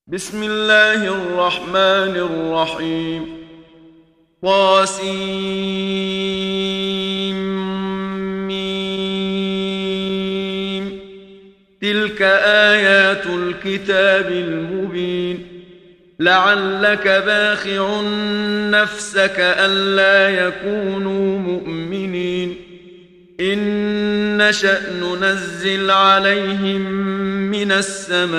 بسم الله الرحمن الرحيم طاسيم تلك آيات الكتاب المبين لعلك باخع نفسك ألا يكونوا مؤمنين إن نشأ ننزل عليهم من السماء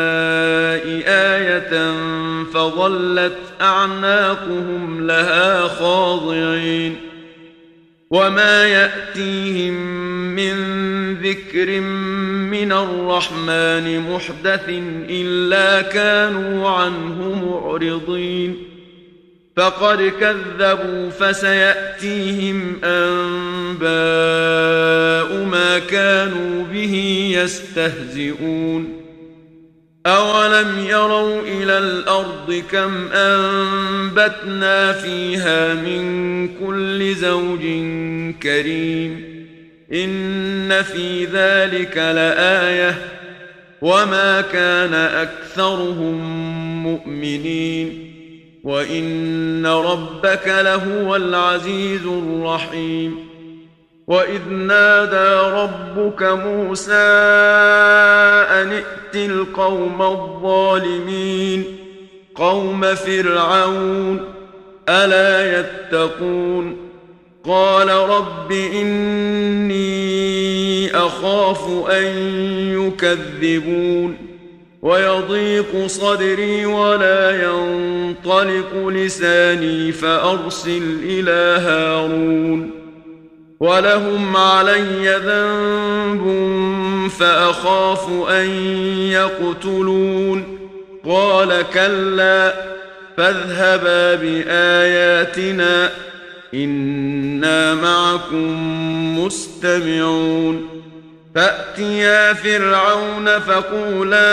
آية فظلت أعناقهم لها خاضعين وما يأتيهم من ذكر من الرحمن محدث إلا كانوا عنه معرضين فقد كذبوا فسيأتيهم أنباء ما كانوا به يستهزئون أولم يروا إلى الأرض كم أنبتنا فيها من كل زوج كريم إن في ذلك لآية وما كان أكثرهم مؤمنين وإن ربك لهو العزيز الرحيم وإذ نادى ربك موسى أن ائت القوم الظالمين قوم فرعون ألا يتقون قال رب إني أخاف أن يكذبون ويضيق صدري ولا ينطلق لساني فأرسل إلى هارون ولهم علي ذنب فأخاف أن يقتلون قال كلا فاذهبا بآياتنا إنا معكم مستمعون فأتيا فرعون فقولا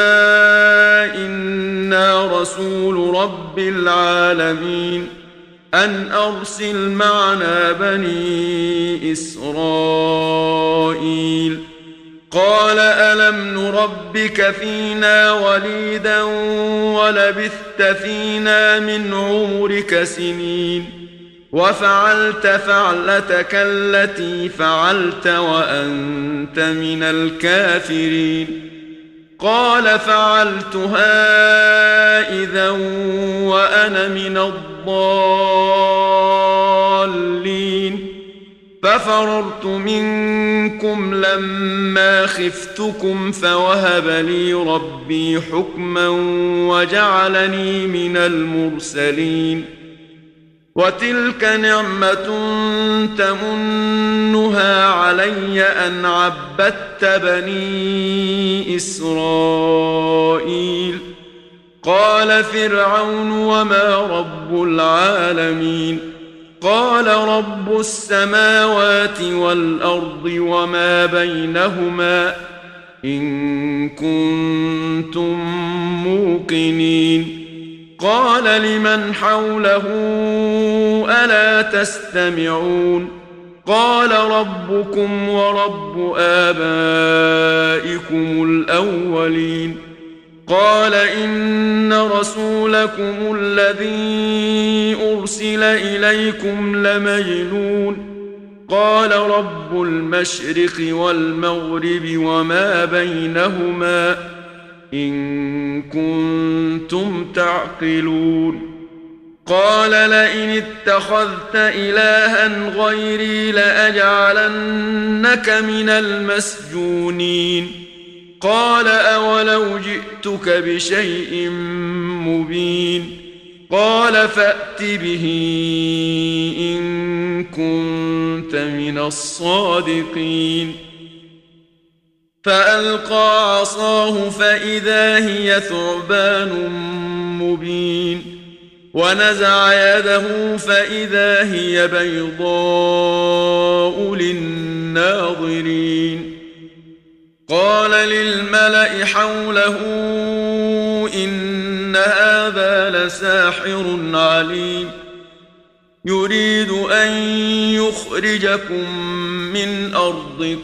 إنا رسول رب العالمين أن أرسل معنا بني إسرائيل قال ألم نربك فينا وليدا ولبثت فينا من عمرك سنين وفعلت فعلتك التي فعلت وأنت من الكافرين قال فعلتها إذا وأنا من الضالين ففررت منكم لما خفتكم فوهب لي ربي حكما وجعلني من المرسلين وتلك نعمة تمنها علي أن عبدت بني إسرائيل قال فرعون وما رب العالمين قال رب السماوات والأرض وما بينهما إن كنتم موقنين قال لمن حوله ألا تستمعون قال ربكم ورب آبائكم الأولين قال إن رسولكم الذي أرسل إليكم لمجنون قال رب المشرق والمغرب وما بينهما إن كنتم تعقلون قال لئن اتخذت إلها غيري لأجعلنك من المسجونين قال أولو جئتك بشيء مبين قال فأت به إن كنت من الصادقين فألقى عصاه فإذا هي ثعبان مبين ونزع يده فإذا هي بيضاء للناظرين قال للملأ حوله إن هذا لساحر عليم يريد أن يخرجكم من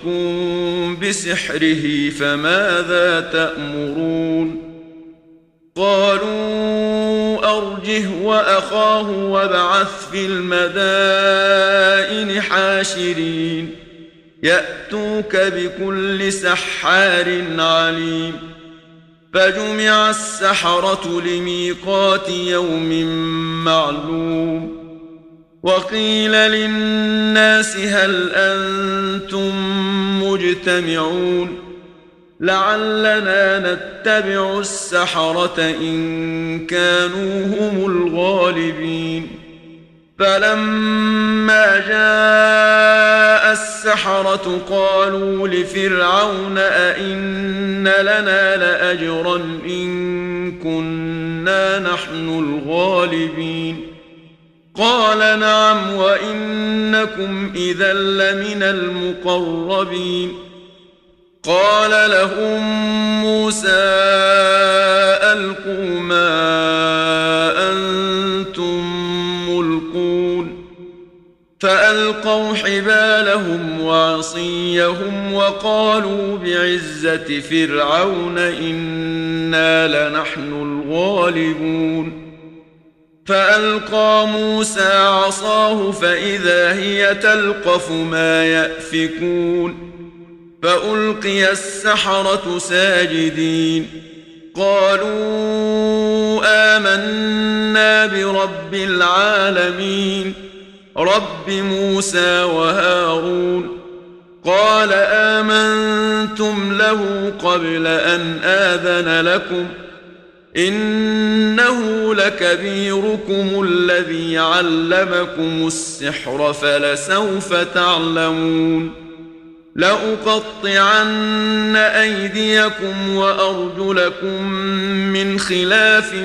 أرضكم بسحره فماذا تأمرون قالوا أرجه وأخاه وابعث في المدائن حاشرين يأتوك بكل سحار عليم فجمع السحرة لميقات يوم معلوم وقيل للناس هل أنتم مجتمعون لعلنا نتبع السحرة إن كانوا هم الغالبين فلما جاء السحرة قالوا لفرعون أئن لنا لأجرا إن كنا نحن الغالبين قال نعم وإنكم إذا لمن المقربين قال لهم موسى ألقوا ما أنتم ملقون فألقوا حبالهم وعصيهم وقالوا بعزة فرعون إنا لنحن الغالبون فألقى موسى عصاه فإذا هي تلقف ما يأفكون فألقي السحرة ساجدين قالوا آمنا برب العالمين رب موسى وهارون قال آمنتم له قبل أن آذن لكم إنه لكبيركم الذي علمكم السحر فلسوف تعلمون لأقطعن أيديكم وأرجلكم من خلاف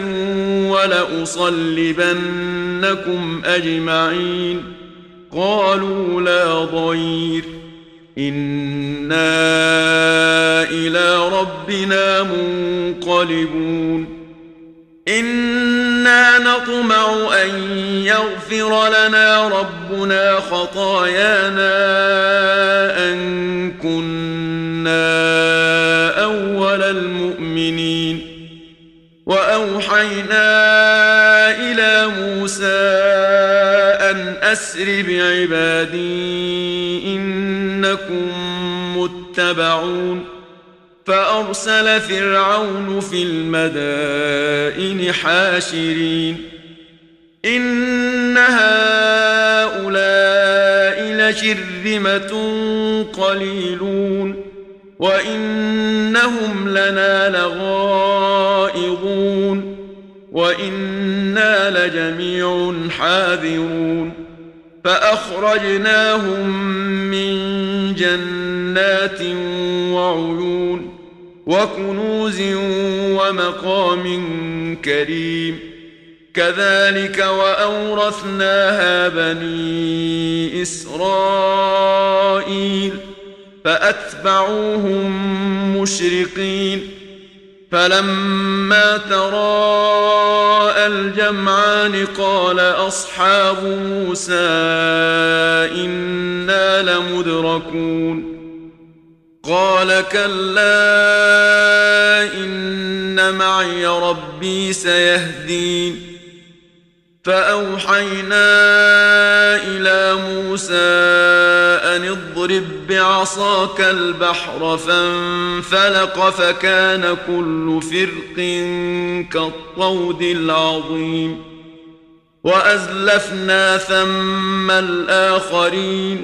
ولأصلبنكم أجمعين قالوا لا ضير إنا إلى ربنا منقلبون إنا نطمع أن يغفر لنا ربنا خطايانا أن كنا أول المؤمنين وأوحينا إلى موسى أن أسر بعبادي إنكم متبعون فأرسل فرعون في المدائن حاشرين إن هؤلاء لشرذمة قليلون وإنهم لنا لغائظون وإنا لجميع حاذرون فأخرجناهم من جنات وعيون وكنوز ومقام كريم كذلك وأورثناها بني إسرائيل فأتبعوهم مشرقين فلما تراءى الجمعان قال أصحاب موسى إنا لمدركون قال كلا إن معي ربي سيهدين فأوحينا إلى موسى أن اضرب بعصاك البحر فانفلق فكان كل فرق كالطود العظيم وأزلفنا ثم الآخرين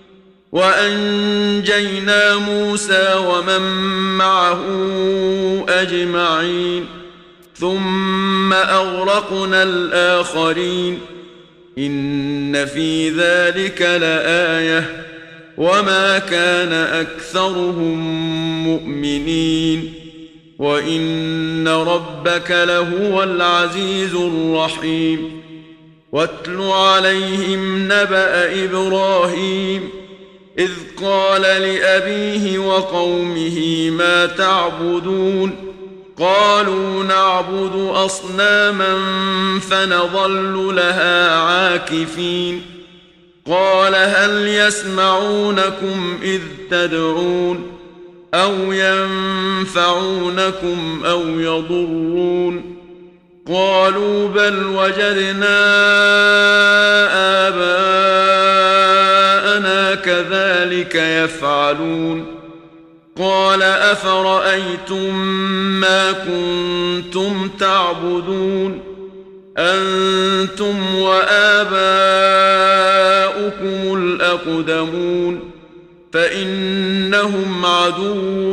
وأنجينا موسى ومن معه أجمعين ثم أغرقنا الآخرين إن في ذلك لآية وما كان أكثرهم مؤمنين وإن ربك لهو العزيز الرحيم واتل عليهم نبأ إبراهيم إذ قال لأبيه وقومه ما تعبدون قالوا نعبد أصناما فنظل لها عاكفين قال هل يسمعونكم إذ تدعون أو ينفعونكم أو يضرون قالوا بل وجدنا آباءنا كذلك يفعلون قال أفرأيتم ما كنتم تعبدون أنتم وآباؤكم الأقدمون فإنهم عدو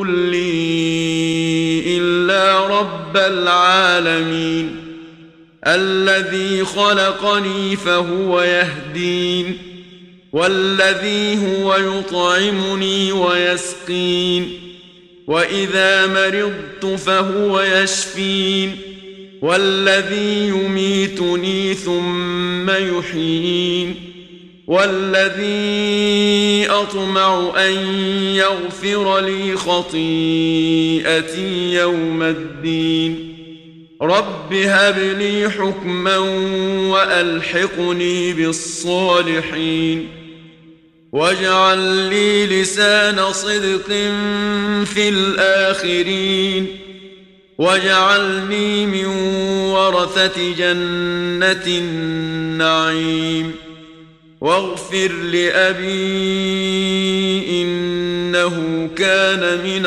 لي إلا رب العالمين الذي خلقني فهو يهدين والذي هو يطعمني ويسقين وإذا مرضت فهو يشفين والذي يميتني ثم يحيين والذي أطمع أن يغفر لي خطيئتي يوم الدين رب هب لي حكما وألحقني بالصالحين واجعل لي لسان صدق في الآخرين واجعلني من ورثة جنة النعيم واغفر لأبي إنه كان من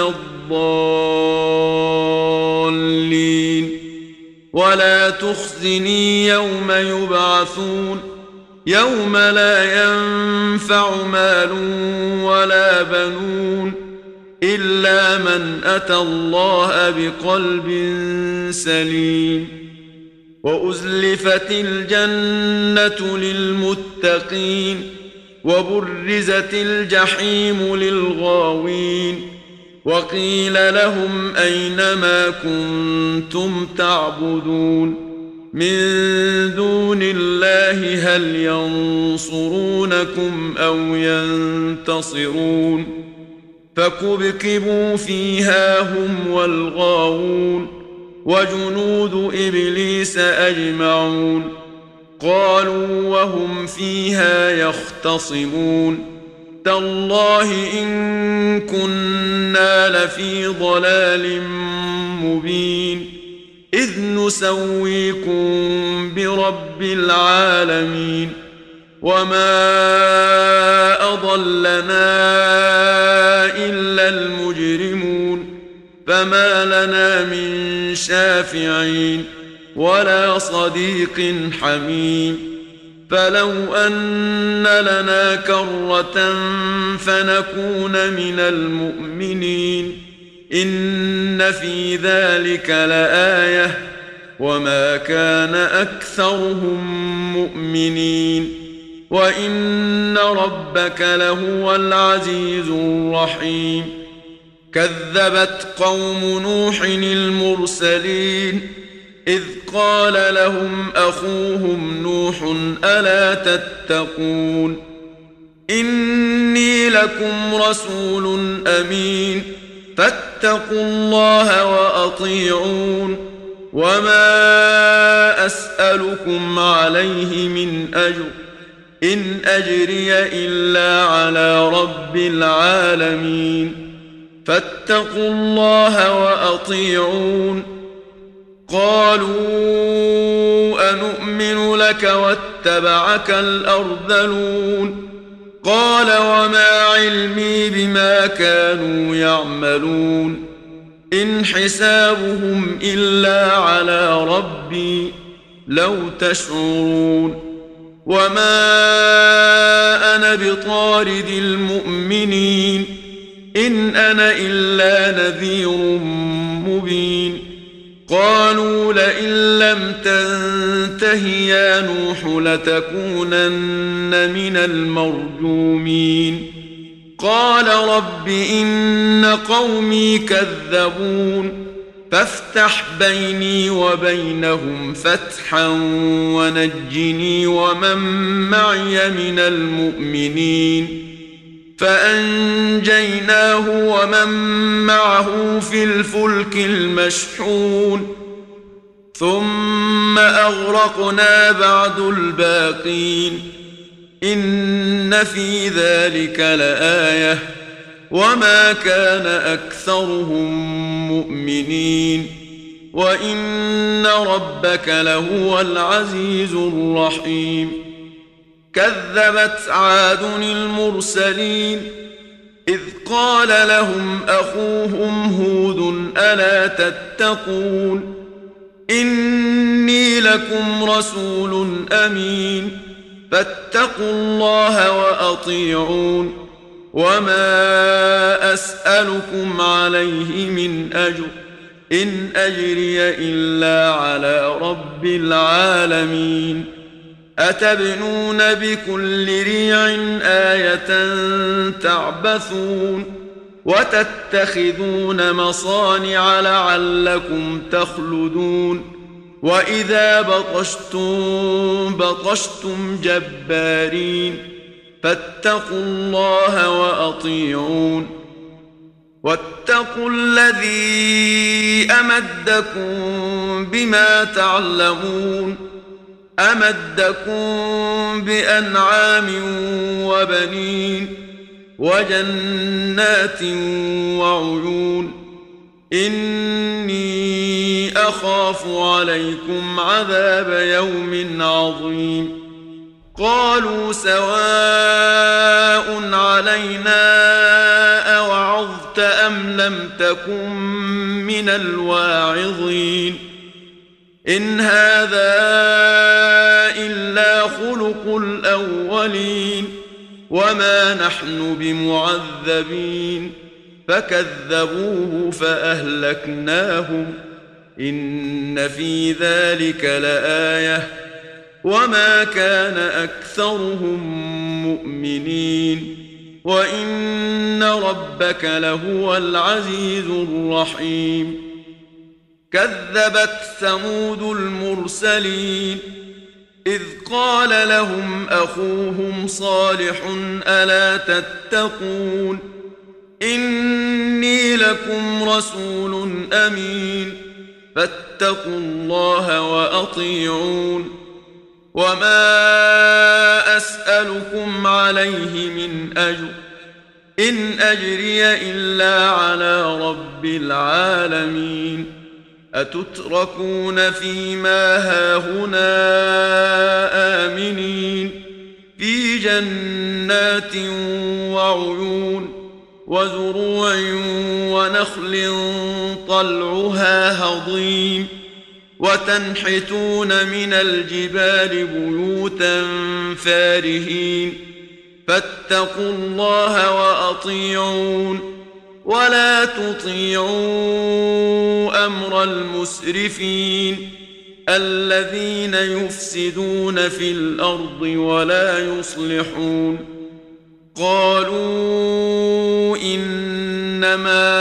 الضالين ولا تخزني يوم يبعثون يوم لا ينفع مال ولا بنون إلا من أتى الله بقلب سليم وأزلفت الجنة للمتقين وبرزت الجحيم للغاوين وقيل لهم أين ما كنتم تعبدون من دون الله هل ينصرونكم أو ينتصرون فكبكبوا فيها هم والغاوون وجنود إبليس أجمعون قالوا وهم فيها يختصمون تالله إن كنا لفي ضلال مبين إذ نسويكم برب العالمين وما أضلنا إلا المجرمون فما لنا من شافعين ولا صديق حميم فلو أن لنا كرة فنكون من المؤمنين إن في ذلك لآية وما كان أكثرهم مؤمنين وإن ربك لهو العزيز الرحيم كذبت قوم نوح المرسلين إذ قال لهم أخوهم نوح ألا تتقون إني لكم رسول أمين فاتقوا الله وأطيعون وما أسألكم عليه من أجر إن أجري إلا على رب العالمين فاتقوا الله وأطيعون قالوا أنؤمن لك واتبعك الأرذلون قال وما علمي بما كانوا يعملون إن حسابهم إلا على ربي لو تشعرون وما أنا بطارد المؤمنين إن أنا إلا نذير مبين قالوا لئن لم تنته يا نوح لتكونن من المرجومين قال رب إن قومي كذبون فافتح بيني وبينهم فتحا ونجني ومن معي من المؤمنين فأنجيناه ومن معه في الفلك المشحون ثم أغرقنا بعد الباقين إن في ذلك لآية وما كان أكثرهم مؤمنين وإن ربك لهو العزيز الرحيم كذبت عاد المرسلين إذ قال لهم أخوهم هود ألا تتقون إني لكم رسول أمين فاتقوا الله وأطيعون وما أسألكم عليه من أجر إن أجري إلا على رب العالمين أتبنون بكل ريع آية تعبثون وتتخذون مصانع لعلكم تخلدون وإذا بطشتم بطشتم جبارين فاتقوا الله وأطيعون واتقوا الذي أمدكم بما تعلمون أمدكم بأنعام وبنين وجنات وعيون إني أخاف عليكم عذاب يوم عظيم قالوا سواء علينا أوعظت أم لم تكن من الواعظين إن هذا إلا خلق الأولين وما نحن بمعذبين فكذبوه فأهلكناهم إن في ذلك لآية وما كان أكثرهم مؤمنين وإن ربك لهو العزيز الرحيم كذبت ثمود المرسلين إذ قال لهم أخوهم صالح ألا تتقون إني لكم رسول أمين فاتقوا الله وأطيعون وما أسألكم عليه من أجر إن أجري إلا على رب العالمين أتتركون فيما هاهنا آمنين في جنات وعيون وزروع ونخل طلعها هضيم وتنحتون من الجبال بيوتا فارهين فاتقوا الله وأطيعون ولا تطيعوا أمر المسرفين الذين يفسدون في الأرض ولا يصلحون قالوا إنما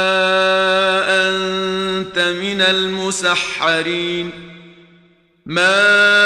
أنت من المسحرين ما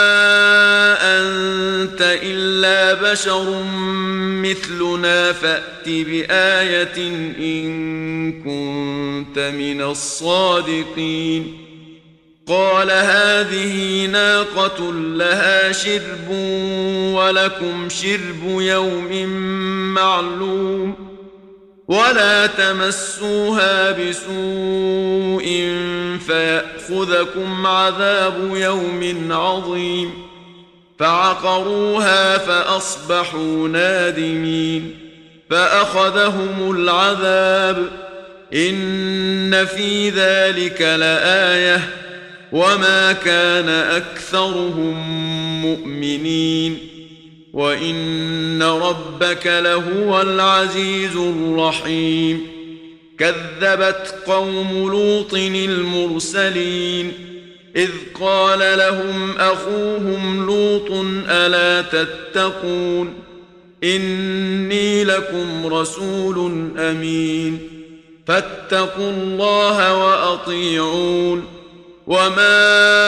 أنت إلا بشر مثلنا فأت بآية إن كنت من الصادقين قال هذه ناقة لها شرب ولكم شرب يوم معلوم ولا تمسوها بسوء فيأخذكم عذاب يوم عظيم فعقروها فأصبحوا نادمين فأخذهم العذاب إن في ذلك لآية وما كان أكثرهم مؤمنين وإن ربك لهو العزيز الرحيم كذبت قوم لوط المرسلين إذ قال لهم أخوهم لوط ألا تتقون إني لكم رسول أمين فاتقوا الله وأطيعون وما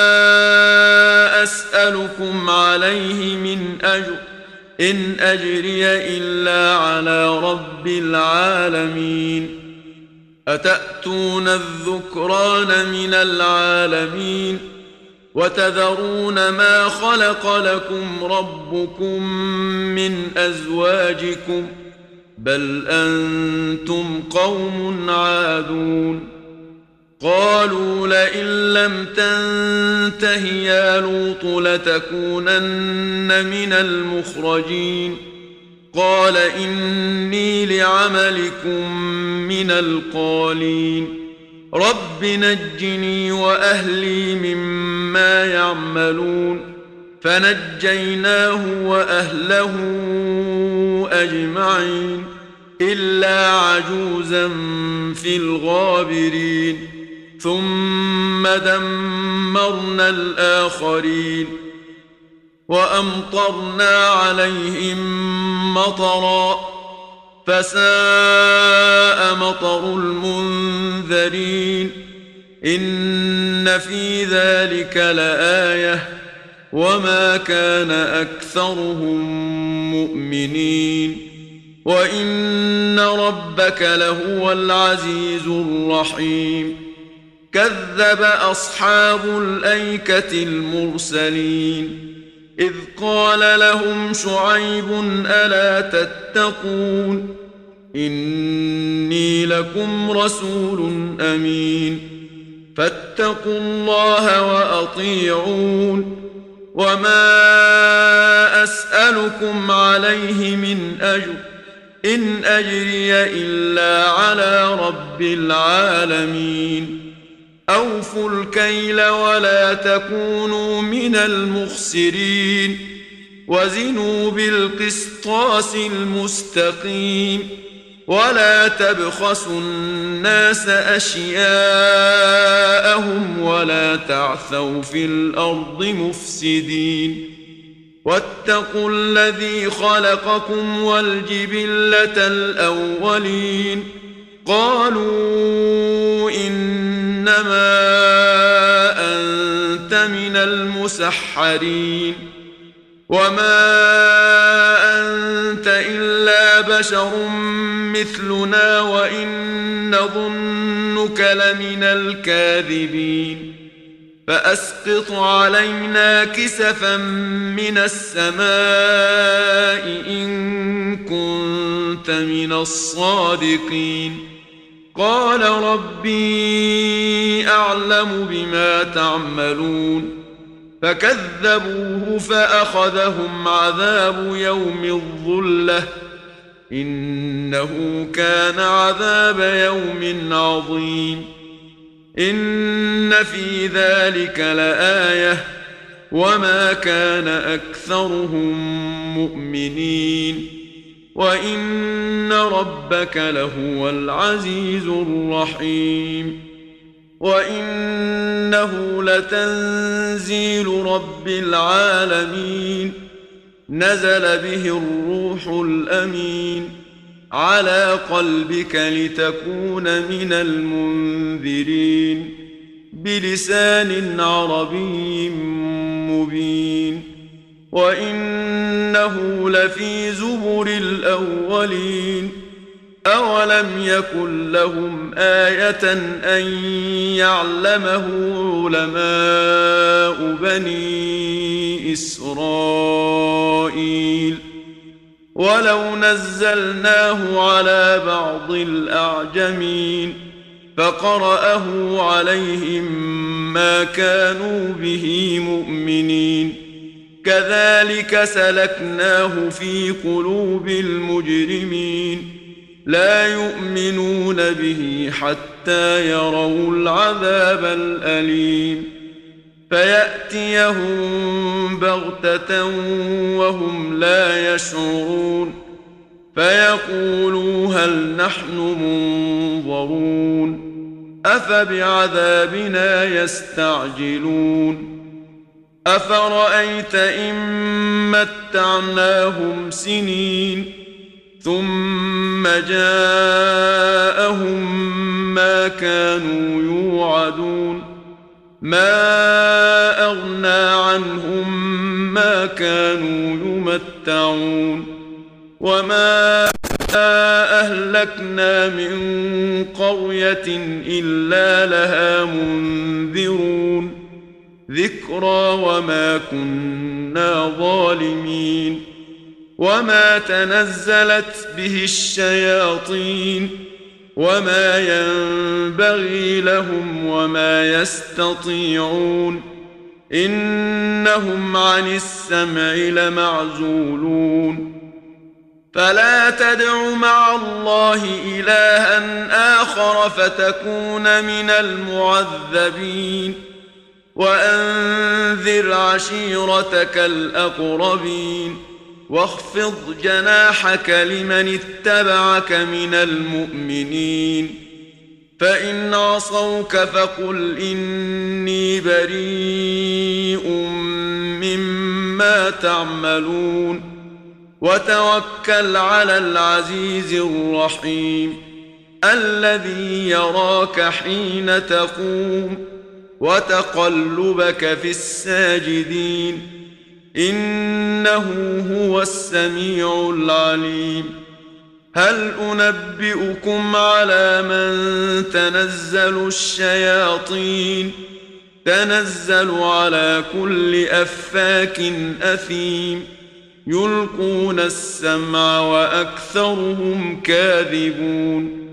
أسألكم عليه من أجر إن أجري إلا على رب العالمين أتأتون الذكران من العالمين وتذرون ما خلق لكم ربكم من أزواجكم بل أنتم قوم عادون قالوا لئن لم تنته يا لوط لتكونن من المخرجين قال إني لعملكم من القالين رب نجني وأهلي مما يعملون فنجيناه وأهله أجمعين إلا عجوزا في الغابرين ثم دمرنا الآخرين وأمطرنا عليهم مطرا فساء مطر المنذرين إن في ذلك لآية وما كان أكثرهم مؤمنين وإن ربك لهو العزيز الرحيم كذب أصحاب الأيكة المرسلين إذ قال لهم شعيب ألا تتقون إني لكم رسول أمين فاتقوا الله وأطيعون وما أسألكم عليه من أجر إن أجري إلا على رب العالمين أوفوا الكيل ولا تكونوا من المخسرين وزنوا بالقسطاس المستقيم ولا تبخسوا الناس أشياءهم ولا تعثوا في الأرض مفسدين واتقوا الذي خلقكم والجبلة الأولين قالوا إنما أنت من المسحرين وما أنت إلا بشر مثلنا وإن نظنك لمن الكاذبين فأسقط علينا كسفا من السماء إن كنت من الصادقين قال ربي أعلم بما تعملون فكذبوه فأخذهم عذاب يوم الظلة إنه كان عذاب يوم عظيم إن في ذلك لآية وما كان أكثرهم مؤمنين وإن ربك لهو العزيز الرحيم وإنه لتنزيل رب العالمين نزل به الروح الأمين على قلبك لتكون من المنذرين بلسان عربي مبين وإنه لفي زبر الأولين أولم يكن لهم آية أن يعلمه علماء بني إسرائيل ولو نزلناه على بعض الأعجمين فقرأه عليهم ما كانوا به مؤمنين كذلك سلكناه في قلوب المجرمين لا يؤمنون به حتى يروا العذاب الأليم فيأتيهم بغتة وهم لا يشعرون فيقولوا هل نحن منظرون أفبعذابنا يستعجلون أفرأيت إن متعناهم سنين ثم جاءهم ما كانوا يوعدون ما أغنى عنهم ما كانوا يمتعون وما أهلكنا من قرية إلا لها منذرون ذكرى وما كنا ظالمين وما تنزلت به الشياطين وما ينبغي لهم وما يستطيعون إنهم عن السمع لمعزولون فلا تدع مع الله إلها آخر فتكون من المعذبين وأنذر عشيرتك الأقربين واخفض جناحك لمن اتبعك من المؤمنين فإن عصوك فقل إني بريء مما تعملون وتوكل على العزيز الرحيم الذي يراك حين تقوم وتقلبك في الساجدين إنه هو السميع العليم هل أنبئكم على من تنزل الشياطين تنزل على كل أفاك أثيم يلقون السمع وأكثرهم كاذبون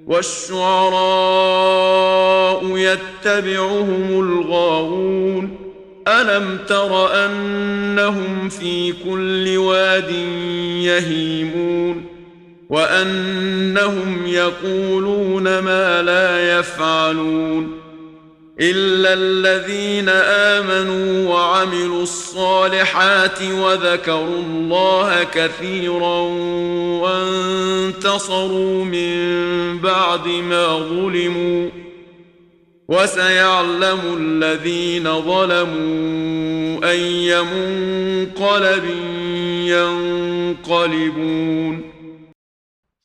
والشعراء يتبعهم الغاوون ألم تر أنهم في كل واد يهيمون وأنهم يقولون ما لا يفعلون إلا الذين آمنوا وعملوا الصالحات وذكروا الله كثيرا وانتصروا من بعد ما ظلموا وسيعلم الذين ظلموا أي منقلب ينقلبون